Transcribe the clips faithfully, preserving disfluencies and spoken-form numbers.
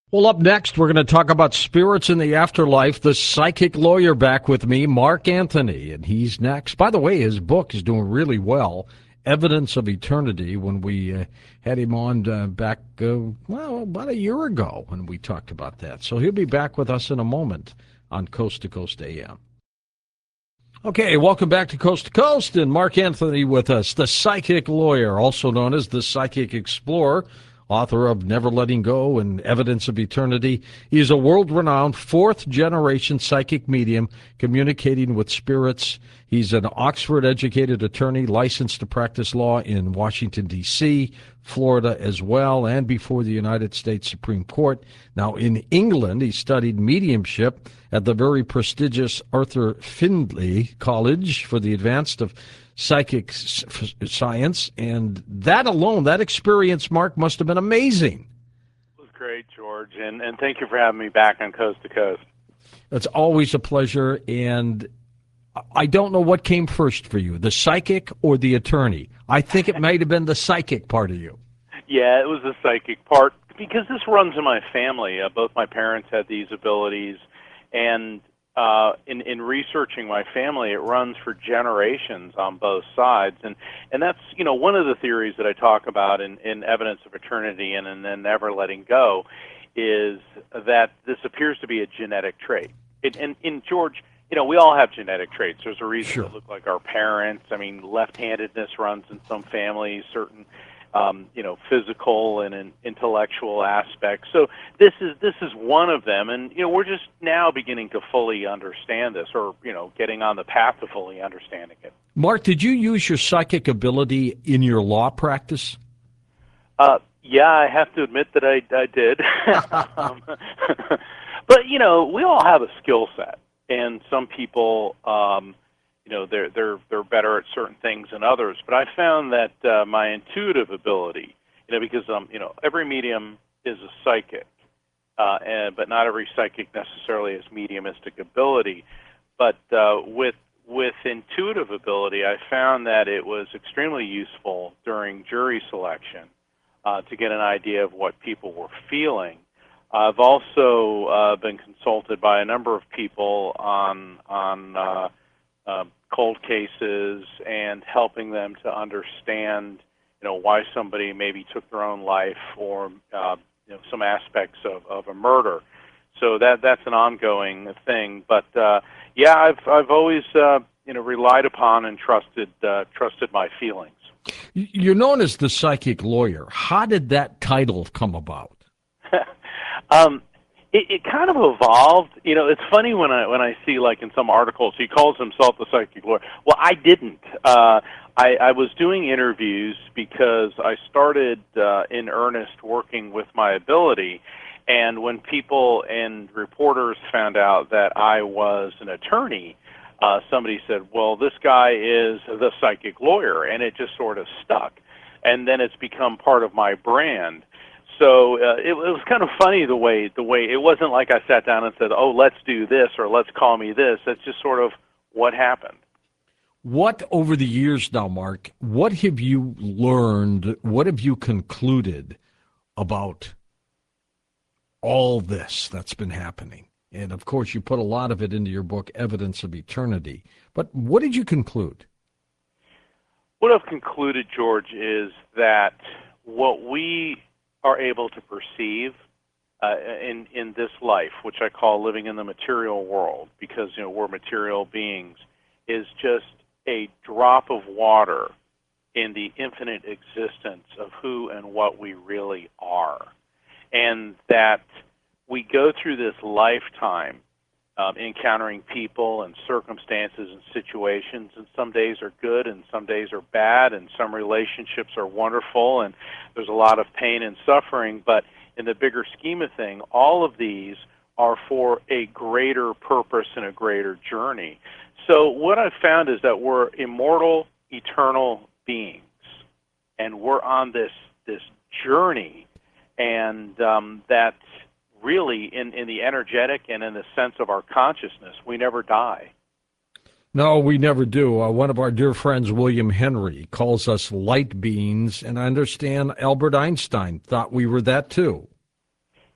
Well, up next, we're going to talk about spirits in the afterlife. The psychic lawyer back with me, Mark Anthony, and he's next. By the way, his book is doing really well, Evidence of Eternity, when we uh, had him on uh, back, uh, well, about a year ago when we talked about that. So he'll be back with us in a moment on Coast to Coast A M. Okay, welcome back to Coast to Coast, and Mark Anthony with us, the psychic lawyer, also known as the psychic explorer, author of Never Letting Go and Evidence of Eternity. He is a world-renowned fourth-generation psychic medium communicating with spirits. He's an Oxford-educated attorney licensed to practice law in Washington, D C, Florida as well, and before the United States Supreme Court. Now, in England, he studied mediumship at the very prestigious Arthur Findlay College for the Advanced of Psychic Science, and that alone, that experience, Mark, must have been amazing. It was great, George, and, and thank you for having me back on Coast to Coast. It's always a pleasure, and I don't know what came first for you, the psychic or the attorney. I think it might have been the psychic part of you. Yeah, it was the psychic part, because this runs in my family. Uh, both my parents had these abilities, and Uh, in, in researching my family, it runs for generations on both sides. And, and that's, you know, one of the theories that I talk about in, in Evidence of Eternity and, and then Never Letting Go is that this appears to be a genetic trait. And, and, and George, you know, we all have genetic traits. There's a reason Sure. to look like our parents. I mean, left-handedness runs in some families, certain Um, you know, physical and, and intellectual aspects. So this is this is one of them, and you know, we're just now beginning to fully understand this, or you know, getting on the path to fully understanding it. Mark, did you use your psychic ability in your law practice? Uh, yeah, I have to admit that I, I did. um, but you know, we all have a skill set, and some people. Um, You know, they're they're they're better at certain things than others. But I found that uh, my intuitive ability, you know, because um, you know, every medium is a psychic, uh, and but not every psychic necessarily has mediumistic ability. But uh, with with intuitive ability, I found that it was extremely useful during jury selection uh, to get an idea of what people were feeling. I've also uh, been consulted by a number of people on on uh, uh, cold cases and helping them to understand, you know, why somebody maybe took their own life, or uh, you know, some aspects of, of a murder. So that that's an ongoing thing. But uh, yeah, I've I've always uh, you know relied upon and trusted uh, trusted my feelings. You're known as the psychic lawyer. How did that title come about? um, It, it kind of evolved. You know, it's funny when I when I see, like, in some articles, he calls himself the psychic lawyer. Well, I didn't. Uh, I, I was doing interviews because I started uh, in earnest working with my ability, and when people and reporters found out that I was an attorney, uh, somebody said, well, this guy is the psychic lawyer, and it just sort of stuck. And then it's become part of my brand. So uh, it, it was kind of funny the way the way it wasn't like I sat down and said, "Oh, let's do this," or "Let's call me this." That's just sort of what happened. What, over the years now, Mark, what have you learned, what have you concluded about all this that's been happening? And, of course, you put a lot of it into your book, Evidence of Eternity. But what did you conclude? What I've concluded, George, is that what we are able to perceive uh, in in this life, which I call living in the material world, because you know we're material beings, is just a drop of water in the infinite existence of who and what we really are, and that we go through this lifetime um, encountering people and circumstances and situations, and some days are good and some days are bad, and some relationships are wonderful, and there's a lot of pain and suffering, but in the bigger scheme of things, all of these are for a greater purpose and a greater journey. So what I've found is that we're immortal, eternal beings, and we're on this this journey, and um, that really, in, in the energetic and in the sense of our consciousness, we never die. No, we never do. Uh, one of our dear friends, William Henry, calls us light beings, and I understand Albert Einstein thought we were that too.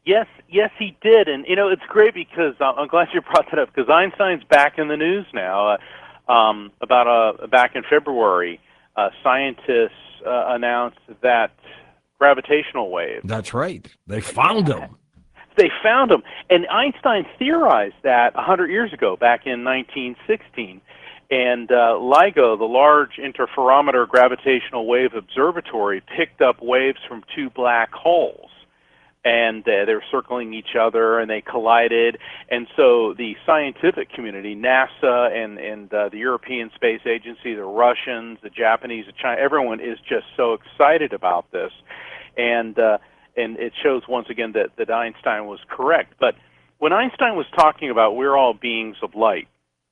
Yes, yes, he did, and you know it's great because uh, I'm glad you brought that up because Einstein's back in the news now. Uh, um, about uh, back in February, uh, scientists uh, announced that gravitational waves. That's right. They found Yeah, him. they found him, and Einstein theorized that one hundred years ago, back in nineteen sixteen. And uh, LIGO, the Large Interferometer Gravitational Wave Observatory, picked up waves from two black holes. And uh, they were circling each other, and they collided. And so the scientific community, NASA and, and uh, the European Space Agency, the Russians, the Japanese, the China, everyone is just so excited about this. And uh, and it shows once again that, that Einstein was correct. But when Einstein was talking about we're all beings of light,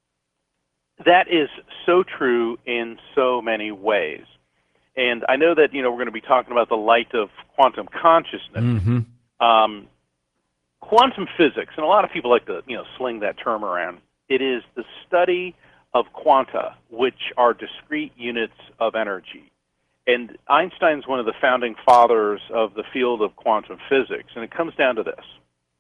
that is so true in so many ways. And I know that, you know, we're going to be talking about the light of quantum consciousness. Mm-hmm. Um, quantum physics, and a lot of people like to, you know, sling that term around. It is the study of quanta, which are discrete units of energy. And Einstein's one of the founding fathers of the field of quantum physics, and it comes down to this.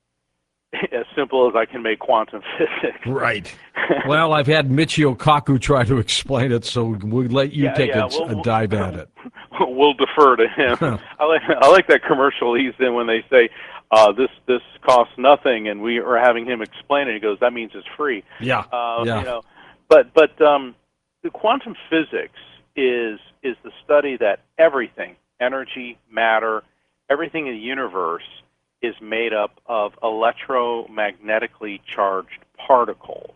As simple as I can make quantum physics. Right. Well, I've had Michio Kaku try to explain it, so we'll let you yeah, take yeah, a, we'll, a dive at it. We'll defer to him. I like I like that commercial he's in when they say uh, this this costs nothing, and we are having him explain it. He goes, "That means it's free." Yeah. Uh, yeah. You know, but but um, the quantum physics is is the study that everything, energy, matter, everything in the universe is made up of electromagnetically charged particles.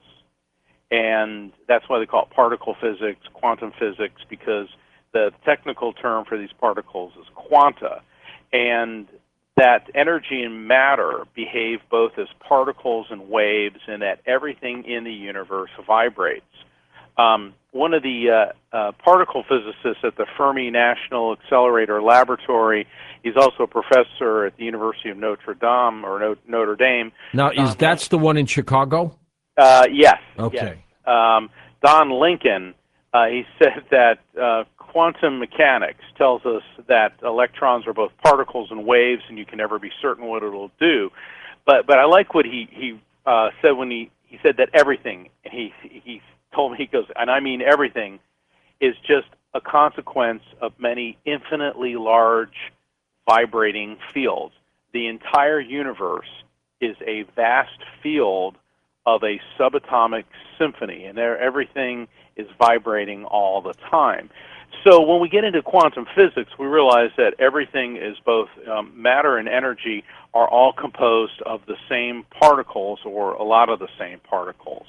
And that's why they call it particle physics, quantum physics, because the technical term for these particles is quanta. And that energy and matter behave both as particles and waves, and that everything in the universe vibrates. Um, one of the uh, uh, particle physicists at the Fermi National Accelerator Laboratory, he's also a professor at the University of Notre Dame, or no, Notre Dame. Now, is Don that's the one in Chicago? Uh, yes. Okay. Yes. Um, Don Lincoln, uh, he said that uh, quantum mechanics tells us that electrons are both particles and waves, and you can never be certain what it'll do. But but I like what he he uh, said when he, he said that everything, and he he told me, he goes, and I mean everything, is just a consequence of many infinitely large vibrating fields. The entire universe is a vast field of a subatomic symphony, and there everything is vibrating all the time. So when we get into quantum physics, we realize that everything is both um, matter and energy are all composed of the same particles, or a lot of the same particles.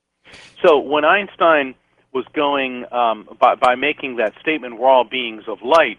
So when Einstein was going, um, by, by making that statement, we're all beings of light,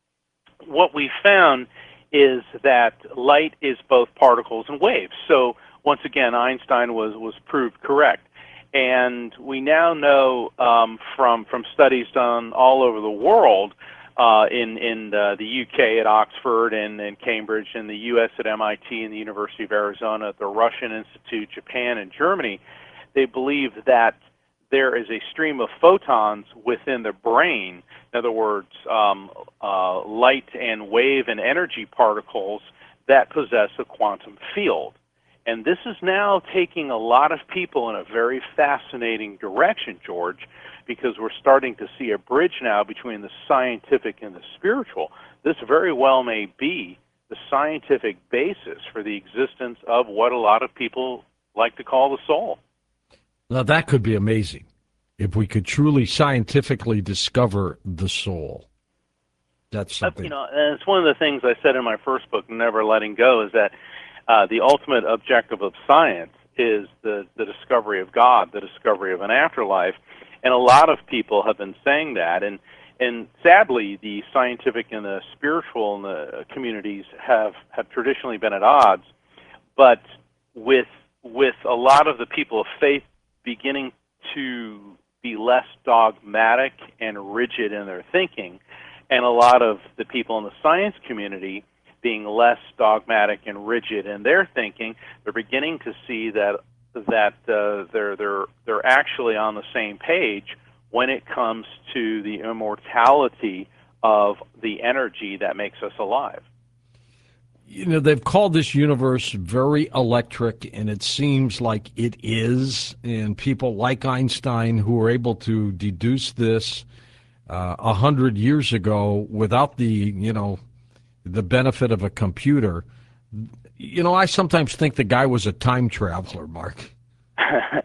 what we found is that light is both particles and waves. So once again, Einstein was, was proved correct. And we now know um, from, from studies done all over the world, uh, in, in the, the U K at Oxford and, and Cambridge, in the U S at M I T and the University of Arizona, at the Russian Institute, Japan, and Germany, they believe that there is a stream of photons within the brain, in other words, um, uh, light and wave and energy particles that possess a quantum field. And this is now taking a lot of people in a very fascinating direction, George, because we're starting to see a bridge now between the scientific and the spiritual. This very well may be the scientific basis for the existence of what a lot of people like to call the soul. Now, that could be amazing if we could truly scientifically discover the soul. That's something. You know, and it's one of the things I said in my first book, Never Letting Go, is that uh, the ultimate objective of science is the, the discovery of God, the discovery of an afterlife. And a lot of people have been saying that. And, and sadly, the scientific and the spiritual and the communities have, have traditionally been at odds. But with, with a lot of the people of faith beginning to be less dogmatic and rigid in their thinking, and a lot of the people in the science community being less dogmatic and rigid in their thinking, they're beginning to see that that uh, they're they're they're actually on the same page when it comes to the immortality of the energy that makes us alive. You know, they've called this universe very electric, and it seems like it is. And people like Einstein who were able to deduce this uh, a hundred years ago without the, you know, the benefit of a computer. You know, I sometimes think the guy was a time traveler, Mark. uh,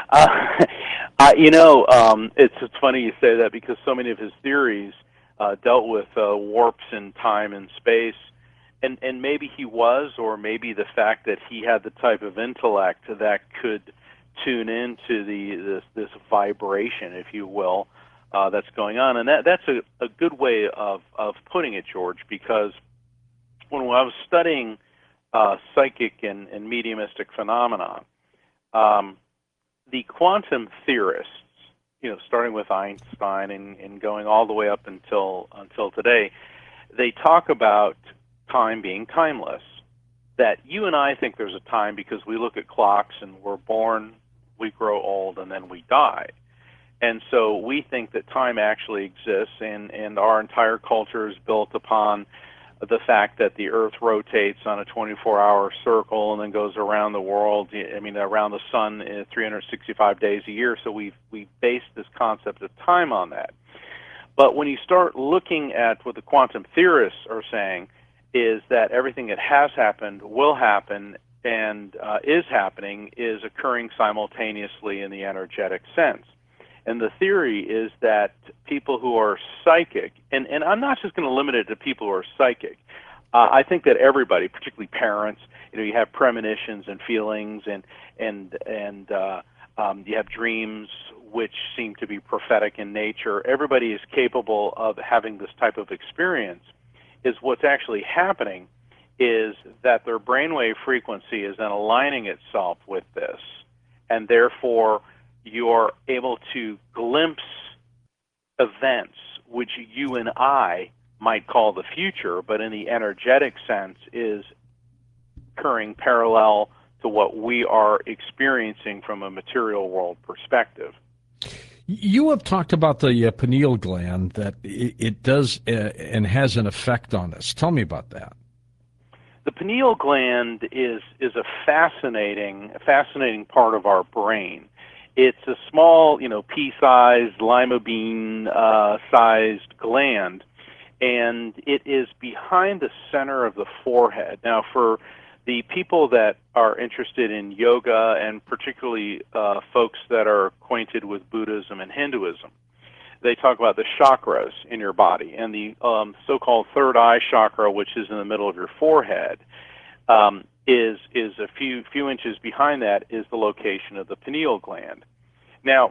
uh, you know, um, it's it's funny you say that because so many of his theories uh, dealt with uh, warps in time and space, and and maybe he was, or maybe the fact that he had the type of intellect that could tune into the this this vibration, if you will, uh, that's going on, and that that's a, a good way of of putting it, George, because when I was studying uh, psychic and, and mediumistic phenomena, um, the quantum theorists, you know, starting with Einstein and, and going all the way up until until today, they talk about time being timeless. That you and I think there's a time because we look at clocks and we're born, we grow old, and then we die. And so we think that time actually exists, and, and our entire culture is built upon the fact that the Earth rotates on a twenty-four hour circle and then goes around the world, I mean, around the sun in three hundred sixty-five days a year. So we've, we've based this concept of time on that. But when you start looking at what the quantum theorists are saying, is that everything that has happened, will happen, and uh, is happening is occurring simultaneously in the energetic sense. And the theory is that people who are psychic, and, and I'm not just going to limit it to people who are psychic. Uh, I think that everybody, particularly parents, you know, you have premonitions and feelings, and and and uh, um, you have dreams which seem to be prophetic in nature. Everybody is capable of having this type of experience. Is what's actually happening is that their brainwave frequency is then aligning itself with this, and therefore you're able to glimpse events which you and I might call the future, but in the energetic sense is occurring parallel to what we are experiencing from a material world perspective. You have talked about the uh, pineal gland, that it, it does uh, and has an effect on us. Tell me about that. The pineal gland is is a fascinating, fascinating part of our brain. It's a small, you know, pea-sized, lima bean-sized uh, gland, and it is behind the center of the forehead. Now, for the people that are interested in yoga, and particularly uh, folks that are acquainted with Buddhism and Hinduism, they talk about the chakras in your body, and the um, so-called third eye chakra, which is in the middle of your forehead, um, is is a few few inches behind that is the location of the pineal gland. Now,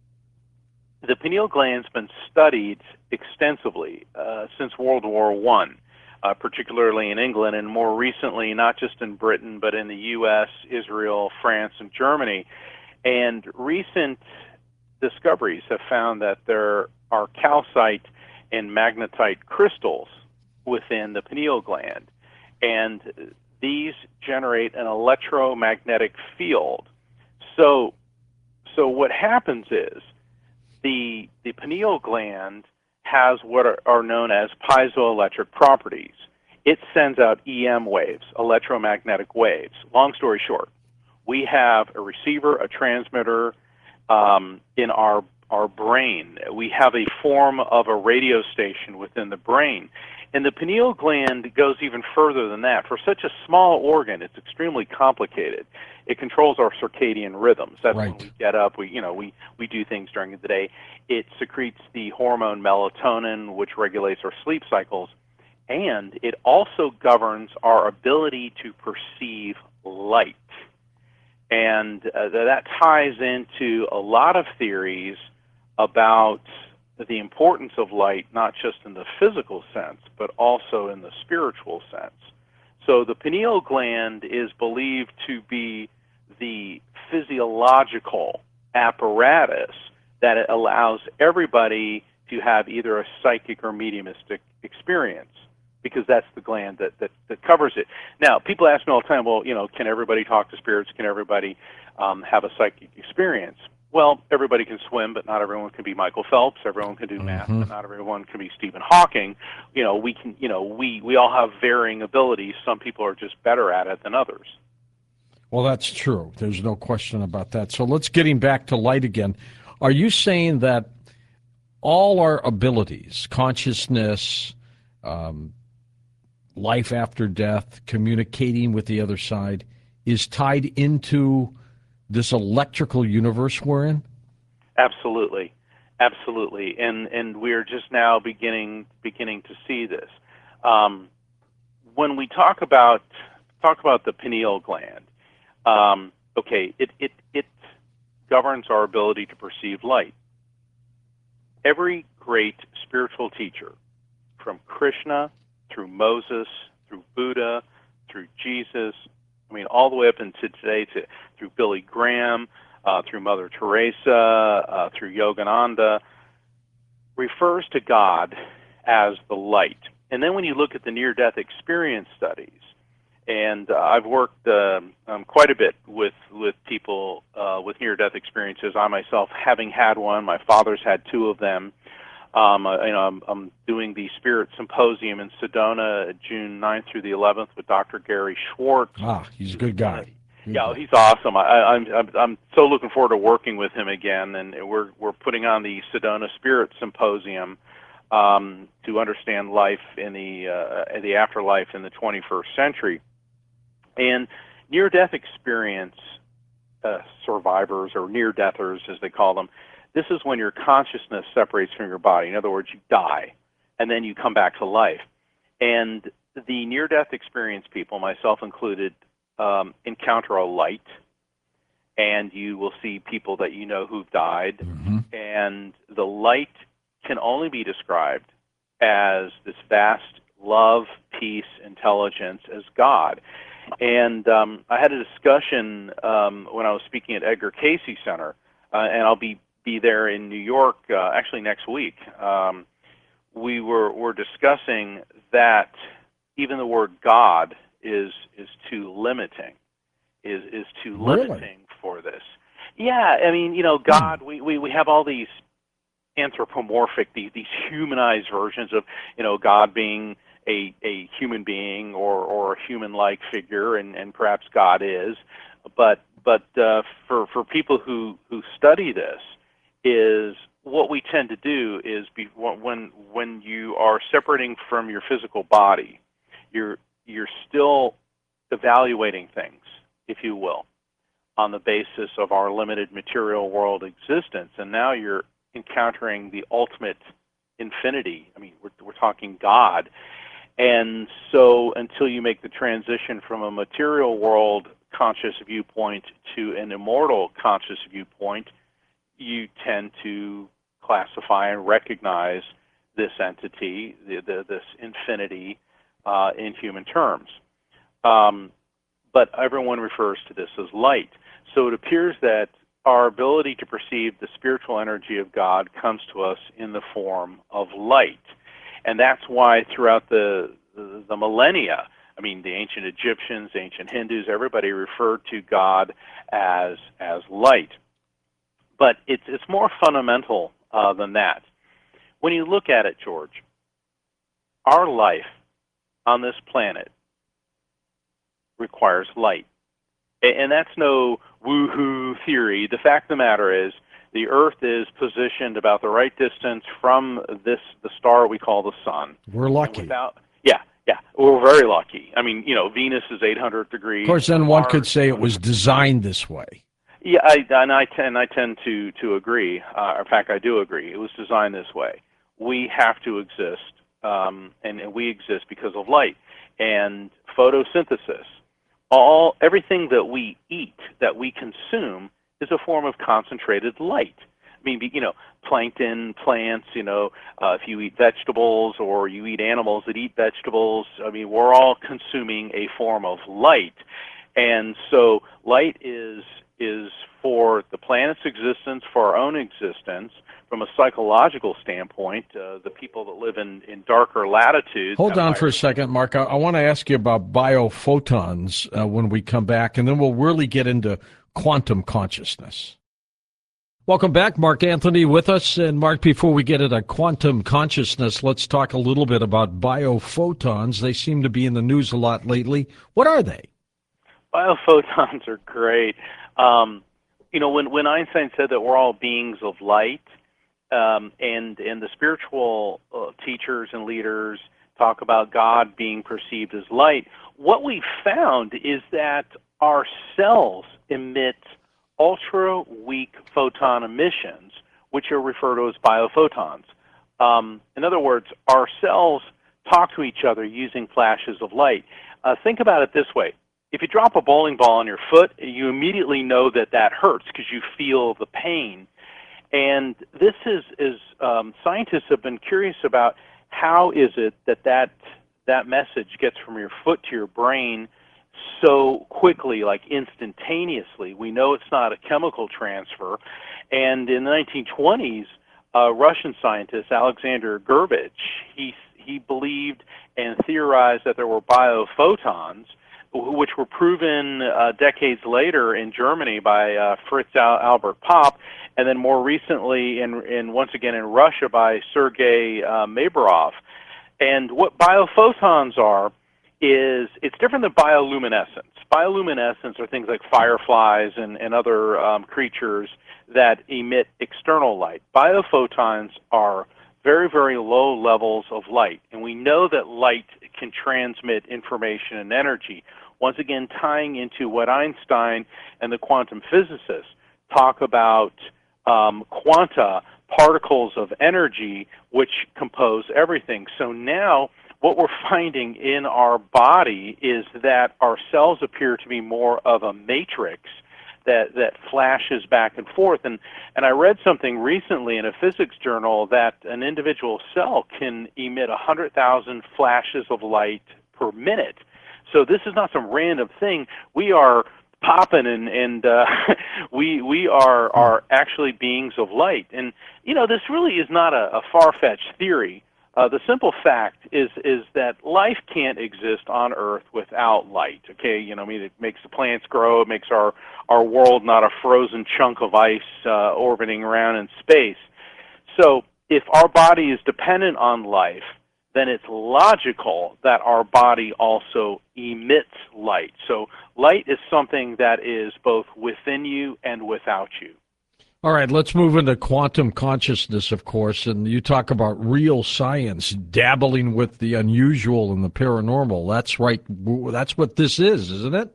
the pineal gland's been studied extensively uh, since World War One, uh, particularly in England, and more recently, not just in Britain, but in the U S, Israel, France, and Germany. And recent discoveries have found that there are calcite and magnetite crystals within the pineal gland, and these generate an electromagnetic field. So, so what happens is the the pineal gland has what are, are known as piezoelectric properties. It sends out E M waves, electromagnetic waves. Long story short, we have a receiver, a transmitter um, in our our brain. We have a form of a radio station within the brain. And the pineal gland goes even further than that. For such a small organ, it's extremely complicated. It controls our circadian rhythms. That's right. When we get up, we you know we, we do things during the day. It secretes the hormone melatonin, which regulates our sleep cycles, and it also governs our ability to perceive light. And uh, that ties into a lot of theories about the importance of light, not just in the physical sense, but also in the spiritual sense. So the pineal gland is believed to be the physiological apparatus that allows everybody to have either a psychic or mediumistic experience, because that's the gland that, that, that covers it. Now, people ask me all the time, well, you know, can everybody talk to spirits? Can everybody um, have a psychic experience? Well, everybody can swim, but not everyone can be Michael Phelps. Everyone can do math, Mm-hmm. but not everyone can be Stephen Hawking. You know, we can. You know, we we all have varying abilities. Some people are just better at it than others. Well, that's true. There's no question about that. So let's getting back to light again. Are you saying that all our abilities, consciousness, um, life after death, communicating with the other side, is tied into this electrical universe we're in? Absolutely, absolutely, and and we're just now beginning beginning to see this. Um, when we talk about talk about the pineal gland, um, okay, it it it governs our ability to perceive light. Every great spiritual teacher, from Krishna through Moses, through Buddha, through Jesus, I mean, all the way up into today, to through Billy Graham, uh, through Mother Teresa, uh, through Yogananda, refers to God as the light. And then when you look at the near-death experience studies, and uh, I've worked uh, um, quite a bit with with people uh, with near-death experiences. I myself, having had one, my father's had two of them. Um, uh, you know, I'm, I'm doing the Spirit Symposium in Sedona, June ninth through the eleventh, with Doctor Gary Schwartz. Ah, he's a good guy. Good yeah, guy. he's awesome. I, I'm, I'm I'm so looking forward to working with him again, and we're we're putting on the Sedona Spirit Symposium um, to understand life in the uh, in the afterlife in the twenty-first century. And near-death experience uh, survivors, or near-deathers as they call them, this is when your consciousness separates from your body. In other words, you die, and then you come back to life. And the near-death experience people, myself included, um, encounter a light, and you will see people that you know who've died, Mm-hmm. and the light can only be described as this vast love, peace, intelligence, as God. And um, I had a discussion um, when I was speaking at Edgar Cayce Center, uh, and I'll be, be there in New York uh, actually next week. Um, we were, were discussing that even the word God is is too limiting, is is too Really? limiting for this. Yeah, I mean, you know, God, we, we, we have all these anthropomorphic, these, these humanized versions of, you know, God being a, a human being, or, or a human-like figure, and, and perhaps God is. But but uh, for, for people who, who study this, is what we tend to do is be, when when you are separating from your physical body, you're you're still evaluating things, if you will, on the basis of our limited material world existence, and now you're encountering the ultimate infinity. I mean, we're we're talking God. And so until you make the transition from a material world conscious viewpoint to an immortal conscious viewpoint, you tend to classify and recognize this entity, the, the, this infinity, uh, in human terms. Um, but everyone refers to this as light. So it appears that our ability to perceive the spiritual energy of God comes to us in the form of light. And that's why throughout the, the, the millennia, I mean, the ancient Egyptians, ancient Hindus, everybody referred to God as, as light. But it's, it's more fundamental uh, than that. When you look at it, George, our life on this planet requires light. And that's no woo-hoo theory. The fact of the matter is, the Earth is positioned about the right distance from this the star we call the Sun. We're lucky. Without, yeah, yeah, we're very lucky. I mean, you know, Venus is eight hundred degrees. Of course, then one Mars, could say it was designed this way. Yeah, I, and I tend I tend to to agree. Uh, in fact, I do agree. It was designed this way. We have to exist, um, and, and we exist because of light and photosynthesis. All everything that we eat, that we consume, is a form of concentrated light. I mean, you know, plankton, plants, you know, uh, if you eat vegetables or you eat animals that eat vegetables, I mean, we're all consuming a form of light. And so light is is for the planet's existence, for our own existence. From a psychological standpoint, uh, the people that live in, in darker latitudes... Hold on for a second, Mark. I, I want to ask you about biophotons uh, when we come back, and then we'll really get into quantum consciousness. Welcome back. Mark Anthony with us. And Mark, before we get into quantum consciousness, let's talk a little bit about biophotons. They seem to be in the news a lot lately. What are they? Biophotons are great. Um, you know, when, when Einstein said that we're all beings of light, um, and, and the spiritual uh, teachers and leaders talk about God being perceived as light, what we found is that our cells emit ultra-weak photon emissions, which are referred to as biophotons. Um, in other words, our cells talk to each other using flashes of light. Uh, think about it this way. If you drop a bowling ball on your foot, you immediately know that that hurts because you feel the pain. And this is, is um, scientists have been curious about how is it that, that that message gets from your foot to your brain so quickly, like instantaneously. We know it's not a chemical transfer. And in the nineteen twenties, a Russian scientist, Alexander Gurevich, he, he believed and theorized that there were biophotons, which were proven uh, decades later in Germany by uh, Fritz Al Albert Popp, and then more recently, in, in once again in Russia by Sergei uh, Maberov. And what biophotons are is it's different than bioluminescence. Bioluminescence are things like fireflies and, and other um, creatures that emit external light. Biophotons are very, very low levels of light, and we know that light can transmit information and energy. Once again, tying into what Einstein and the quantum physicists talk about um, quanta, particles of energy, which compose everything. So now what we're finding in our body is that our cells appear to be more of a matrix that, that flashes back and forth. And, and I read something recently in a physics journal that an individual cell can emit one hundred thousand flashes of light per minute. So this is not some random thing. We are popping, and, and uh, we, we are, are actually beings of light. And, you know, this really is not a, a far-fetched theory. Uh, the simple fact is is that life can't exist on Earth without light. Okay, you know, I mean, it makes the plants grow. It makes our our world not a frozen chunk of ice uh, orbiting around in space. So, if our body is dependent on life, then it's logical that our body also emits light. So, light is something that is both within you and without you. All right, let's move into quantum consciousness, of course, and you talk about real science dabbling with the unusual and the paranormal. That's right. That's what this is, isn't it?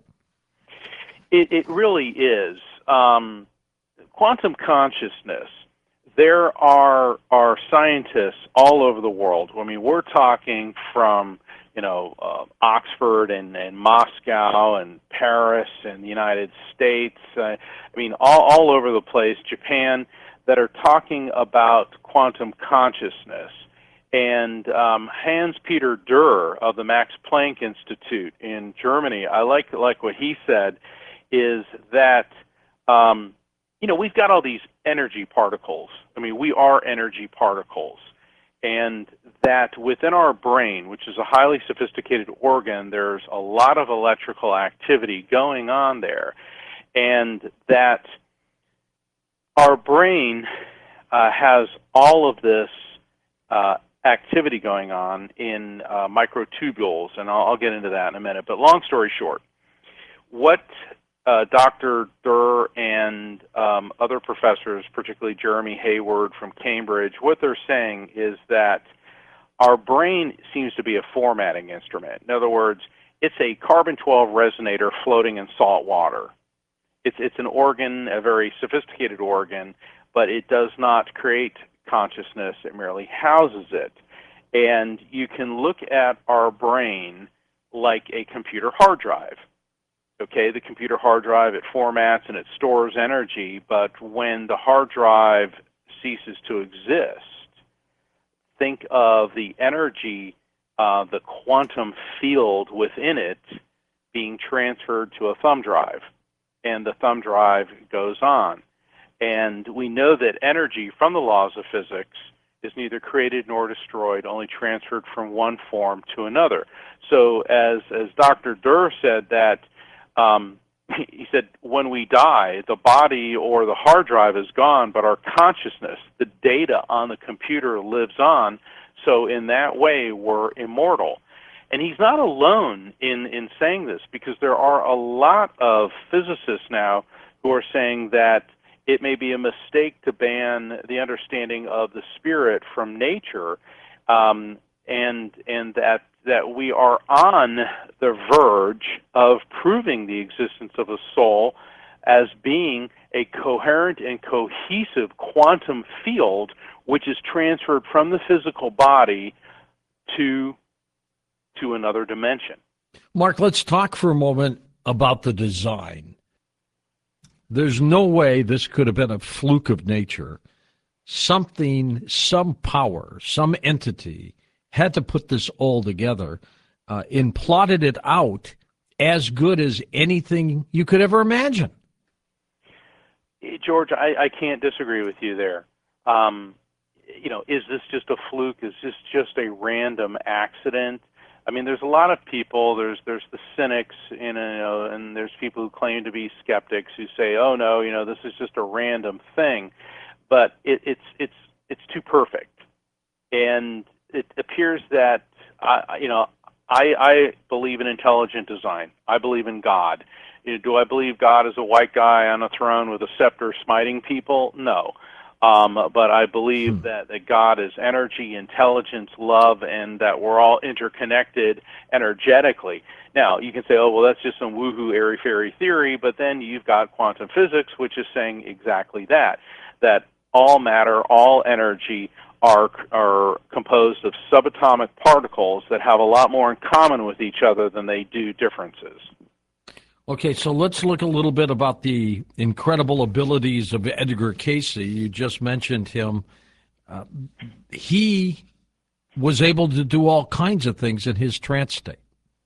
It, it really is. Um, quantum consciousness, there are, are scientists all over the world. I mean, we're talking from, you know, uh, Oxford and, and Moscow and Paris and the United States, uh, I mean, all, all over the place, Japan, that are talking about quantum consciousness. And um, Hans-Peter Durr of the Max Planck Institute in Germany, I like, like what he said, is that, um, you know, we've got all these energy particles. I mean, we are energy particles. And that within our brain, which is a highly sophisticated organ, there's a lot of electrical activity going on there. And that our brain uh, has all of this uh, activity going on in uh, microtubules, and I'll, I'll get into that in a minute. But long story short, what uh, Doctor Durr and um, other professors, particularly Jeremy Hayward from Cambridge, what they're saying is that our brain seems to be a formatting instrument. In other words, it's a carbon twelve resonator floating in salt water. It's, it's an organ, a very sophisticated organ, but it does not create consciousness. It merely houses it. And you can look at our brain like a computer hard drive. Okay, the computer hard drive, it formats and it stores energy, but when the hard drive ceases to exist, think of the energy, uh, the quantum field within it being transferred to a thumb drive, and the thumb drive goes on. And we know that energy from the laws of physics is neither created nor destroyed, only transferred from one form to another. So as, as Doctor Durr said that Um, he said, when we die, the body or the hard drive is gone, but our consciousness, the data on the computer lives on. So in that way, we're immortal. And he's not alone in, in saying this, because there are a lot of physicists now who are saying that it may be a mistake to ban the understanding of the spirit from nature, um, and and that that we are on the verge of proving the existence of a soul as being a coherent and cohesive quantum field, which is transferred from the physical body to to another dimension. Mark, let's talk for a moment about the design. There's no way this could have been a fluke of nature. Something, some power, some entity had to put this all together uh, and plotted it out as good as anything you could ever imagine. George, I, I can't disagree with you there. Um, you know, is this just a fluke? Is this just a random accident? I mean, there's a lot of people. There's there's the cynics, you know, and there's people who claim to be skeptics who say, "Oh no, you know, this is just a random thing," but it, it's it's it's too perfect, and it appears that I, you know, I I believe in intelligent design. I believe in God. You know, do I believe God is a white guy on a throne with a scepter smiting people? No. Um, but I believe that, that God is energy, intelligence, love, and that we're all interconnected energetically. Now, you can say, oh, well, that's just some woohoo, airy-fairy theory, but then you've got quantum physics, which is saying exactly that, that all matter, all energy are, are composed of subatomic particles that have a lot more in common with each other than they do differences. Okay, so let's look a little bit about the incredible abilities of Edgar Cayce. You just mentioned him. Uh, he was able to do all kinds of things in his trance state.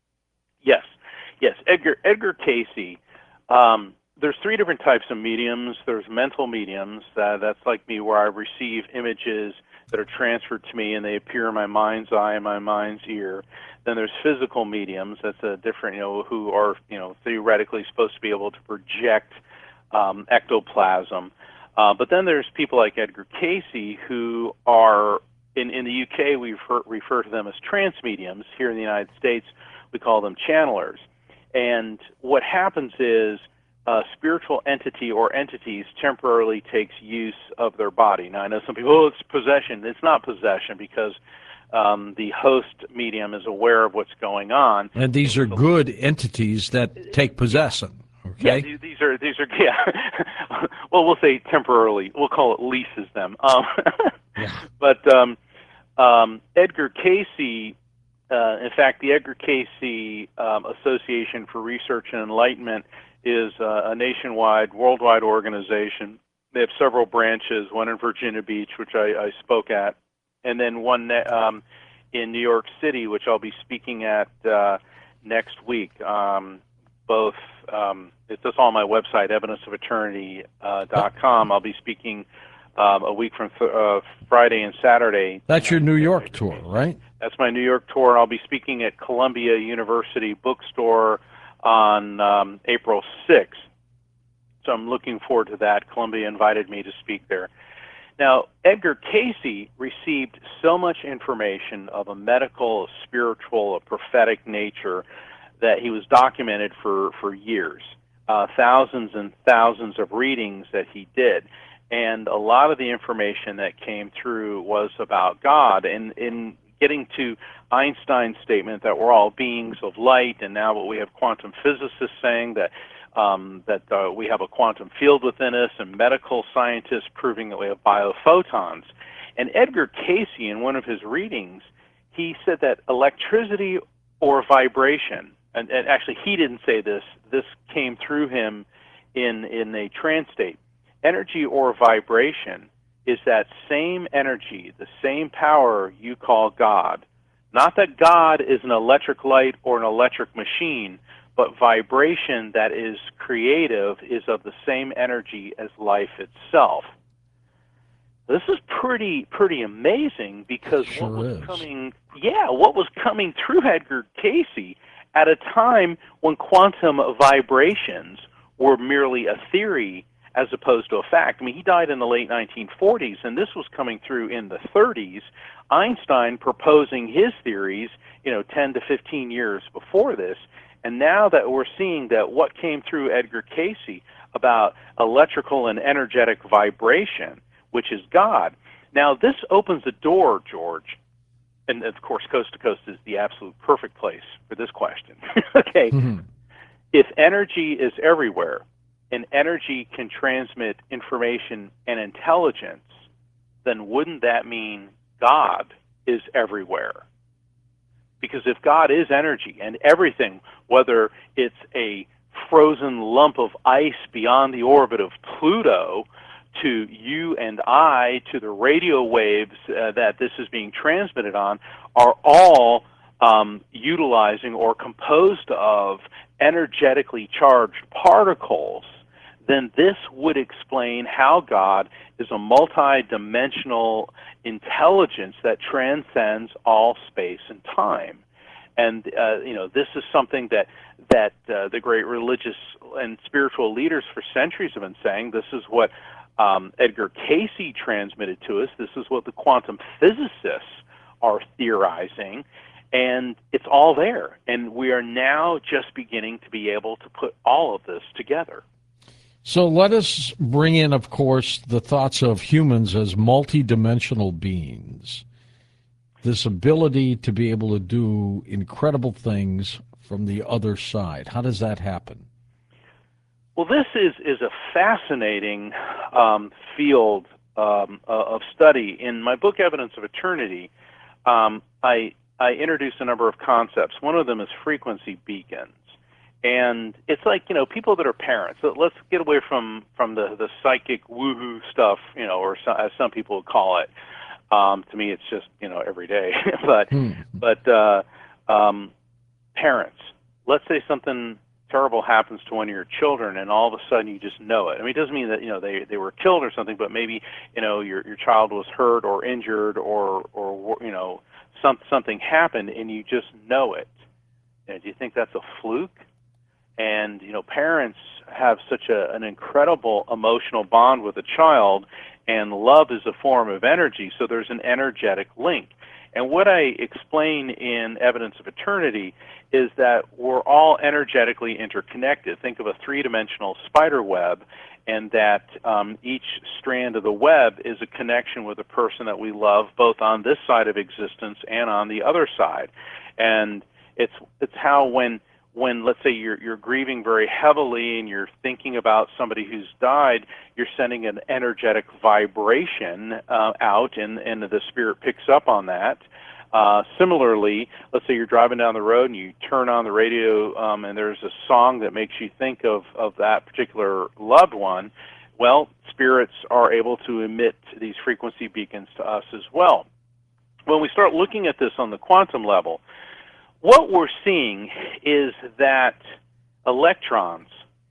Yes, yes. Edgar Edgar Cayce. Um, there's three different types of mediums. There's mental mediums. That, that's like me, where I receive images that are transferred to me, and they appear in my mind's eye and my mind's ear. Then there's physical mediums. That's a different, you know, who are, you know, theoretically supposed to be able to project um, ectoplasm. Uh, but then there's people like Edgar Cayce who are, in, in the U K, we refer, refer to them as trance mediums. Here in the United States, we call them channelers. And what happens is a spiritual entity or entities temporarily takes use of their body. Now, I know some people, oh, it's possession. It's not possession, because Um, the host medium is aware of what's going on, and these are good entities that take possession. Okay. Yeah, these are these are yeah. Well, we'll say temporarily. We'll call it leases them. Um, yeah. But um, um, Edgar Cayce, uh, in fact, the Edgar Cayce um, Association for Research and Enlightenment is uh, a nationwide, worldwide organization. They have several branches. One in Virginia Beach, which I, I spoke at. And then one um, in New York City, which I'll be speaking at uh, next week. Um, both, um, it's just on my website, evidence of eternity dot com. I'll be speaking um, a week from th- uh, Friday and Saturday. That's your New York tour, right? That's my New York tour. I'll be speaking at Columbia University Bookstore on um, April sixth. So I'm looking forward to that. Columbia invited me to speak there. Now, Edgar Cayce received so much information of a medical, a spiritual, a prophetic nature that he was documented for, for years, uh, thousands and thousands of readings that he did. And a lot of the information that came through was about God. And in getting to Einstein's statement that we're all beings of light, and now what we have quantum physicists saying that Um, that uh, we have a quantum field within us, and medical scientists proving that we have biophotons. And Edgar Cayce, in one of his readings, he said that electricity or vibration, and, and actually he didn't say this, this came through him in, in a trance state. Energy or vibration is that same energy, the same power you call God. Not that God is an electric light or an electric machine, but vibration that is creative is of the same energy as life itself. This is pretty pretty amazing, because sure what was is. coming yeah, what was coming through Edgar Cayce at a time when quantum vibrations were merely a theory as opposed to a fact. I mean, he died in the late nineteen forties, and this was coming through in the thirties. Einstein proposing his theories, you know, ten to fifteen years before this, and now that we're seeing that what came through Edgar Cayce about electrical and energetic vibration, which is God. Now, this opens the door, George, and of course, Coast to Coast is the absolute perfect place for this question. Okay, mm-hmm. If energy is everywhere, and energy can transmit information and intelligence, then wouldn't that mean God is everywhere? Because if God is energy and everything, whether it's a frozen lump of ice beyond the orbit of Pluto, to you and I, to the radio waves uh, that this is being transmitted on, are all um, utilizing or composed of energetically charged particles, then this would explain how God is a multi-dimensional intelligence that transcends all space and time. And uh, you know, this is something that that uh, the great religious and spiritual leaders for centuries have been saying. This is what um, Edgar Cayce transmitted to us. This is what the quantum physicists are theorizing, and it's all there. And we are now just beginning to be able to put all of this together. So let us bring in, of course, the thoughts of humans as multidimensional beings. This ability to be able to do incredible things from the other side. How does that happen? Well, this is, is a fascinating um, field um, of study. In my book, Evidence of Eternity, um, I, I introduce a number of concepts. One of them is frequency beacons. And it's like, you know, people that are parents. So let's get away from, from the, the psychic woohoo stuff, you know, or so, as some people would call it. Um, to me, it's just, you know, every day. but hmm. but uh, um, parents, let's say something terrible happens to one of your children, and all of a sudden you just know it. I mean, it doesn't mean that, you know, they, they were killed or something, but maybe, you know, your your child was hurt or injured or, or you know, some, something happened, and you just know it. And do you think that's a fluke? And, you know, parents have such a, an incredible emotional bond with a child, and love is a form of energy, so there's an energetic link. And what I explain in Evidence of Eternity is that we're all energetically interconnected. Think of a three-dimensional spider web, and that um, each strand of the web is a connection with a person that we love, both on this side of existence and on the other side. And it's it's how when when, let's say, you're, you're grieving very heavily and you're thinking about somebody who's died, you're sending an energetic vibration uh, out, and, and the spirit picks up on that. Uh, similarly, let's say you're driving down the road and you turn on the radio um, and there's a song that makes you think of, of that particular loved one. Well, spirits are able to emit these frequency beacons to us as well. When we start looking at this on the quantum level, what we're seeing is that electrons,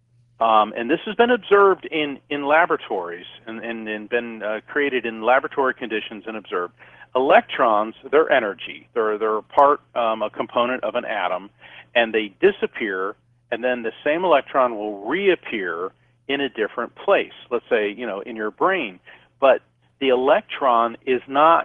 um, and this has been observed in, in laboratories and, and, and been uh, created in laboratory conditions and observed, electrons, they're energy. They're, they're part, um, a component of an atom, and they disappear, and then the same electron will reappear in a different place, let's say, you know, in your brain. But the electron is not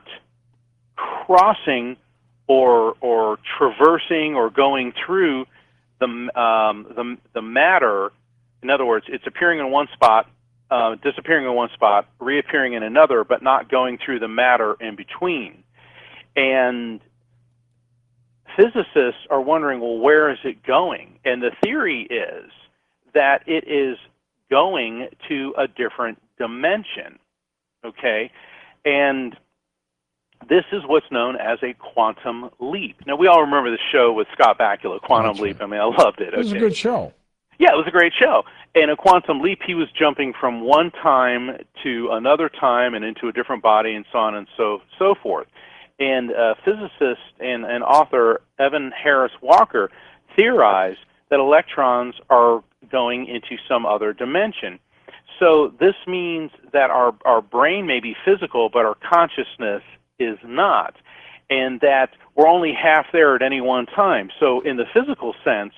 crossing or or traversing or going through the um, the the matter. In other words, it's appearing in one spot, uh, disappearing in one spot, reappearing in another, but not going through the matter in between. And physicists are wondering, well, where is it going? And the theory is that it is going to a different dimension. Okay, and this is what's known as a quantum leap. Now, we all remember the show with Scott Bakula, Quantum That's Leap. Right. I mean, I loved it. It was okay. a good show. Yeah, it was a great show. In a quantum leap, he was jumping from one time to another time and into a different body and so on and so so forth. And uh, physicist and, and author Evan Harris Walker theorized that electrons are going into some other dimension. So this means that our, our brain may be physical, but our consciousness is not, and that we're only half there at any one time. So in the physical sense,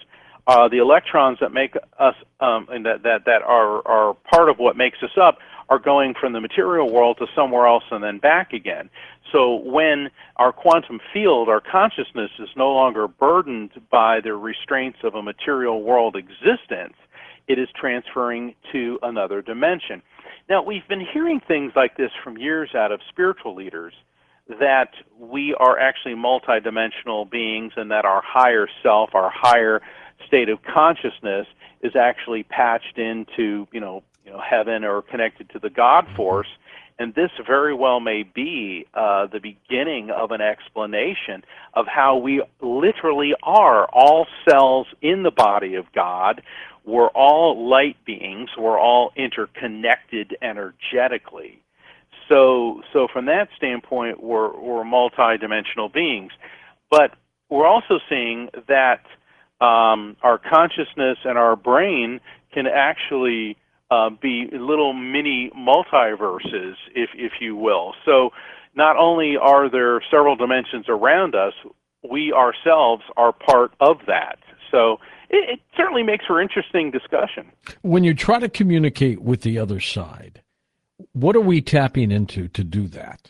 uh, the electrons that make us, um, and that, that, that are, are part of what makes us up, are going from the material world to somewhere else and then back again. So when our quantum field, our consciousness, is no longer burdened by the restraints of a material world existence, it is transferring to another dimension. Now, we've been hearing things like this from years out of spiritual leaders, that we are actually multidimensional beings and that our higher self, our higher state of consciousness, is actually patched into, you know, you know, heaven or connected to the God force. And this very well may be uh, the beginning of an explanation of how we literally are all cells in the body of God. We're all light beings. We're all interconnected energetically. So, so from that standpoint, we're, we're multidimensional beings. But we're also seeing that um, our consciousness and our brain can actually Uh, be little mini multiverses, if if you will. So not only are there several dimensions around us, we ourselves are part of that. So it, it certainly makes for interesting discussion. When you try to communicate with the other side, what are we tapping into to do that?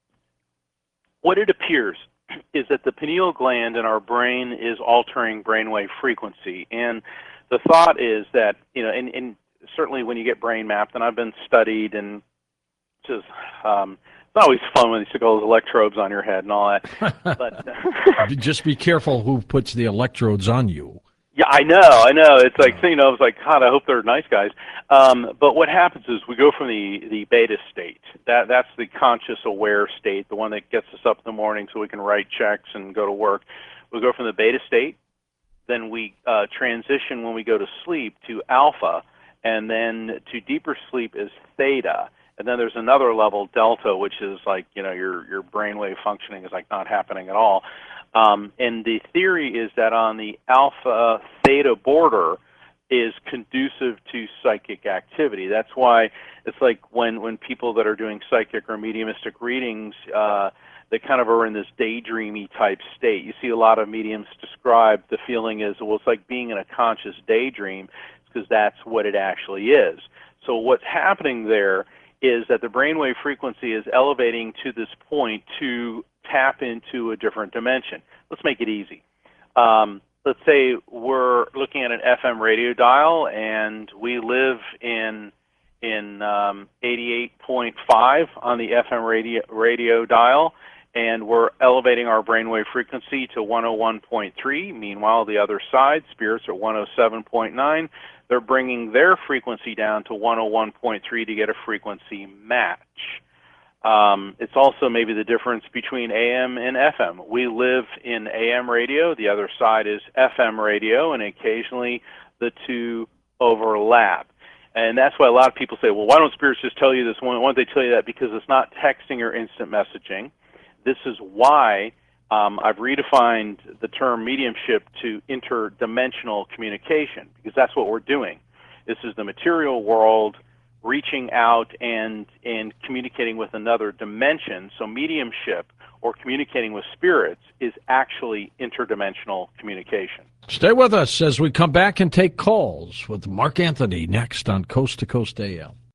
What it appears is that the pineal gland in our brain is altering brainwave frequency. And the thought is that, you know, and, and certainly when you get brain mapped, and I've been studied, and just um, it's always fun when you stick all those electrodes on your head and all that. But just be careful who puts the electrodes on you. Yeah, I know, I know. It's like, you know, it's like, God, I hope they're nice guys. Um, but what happens is we go from the, the beta state. That that's the conscious aware state, the one that gets us up in the morning so we can write checks and go to work. We go from the beta state, then we uh, transition when we go to sleep to alpha, and then to deeper sleep is theta, and then there's another level, delta, which is like, you know, your your brainwave functioning is like not happening at all. Um, and the theory is that on the alpha theta border is conducive to psychic activity. That's why it's like when when people that are doing psychic or mediumistic readings, uh, they kind of are in this daydreamy type state. You see a lot of mediums describe the feeling is, well, it's like being in a conscious daydream, because that's what it actually is. So what's happening there is that the brainwave frequency is elevating to this point to tap into a different dimension. Let's make it easy. Um, let's say we're looking at an F M radio dial, and we live in in um, eighty-eight point five on the F M radio, radio dial, and we're elevating our brainwave frequency to one oh one point three. Meanwhile, the other side, spirits, are one oh seven point nine. They're bringing their frequency down to one oh one point three to get a frequency match. Um, it's also maybe the difference between A M and F M. We live in A M radio, the other side is F M radio, and occasionally the two overlap. And that's why a lot of people say, well, why don't spirits just tell you this? Why don't they tell you that? Because it's not texting or instant messaging. This is why Um, I've redefined the term mediumship to interdimensional communication, because that's what we're doing. This is the material world reaching out and, and communicating with another dimension. So mediumship, or communicating with spirits, is actually interdimensional communication. Stay with us as we come back and take calls with Mark Anthony next on Coast to Coast A M.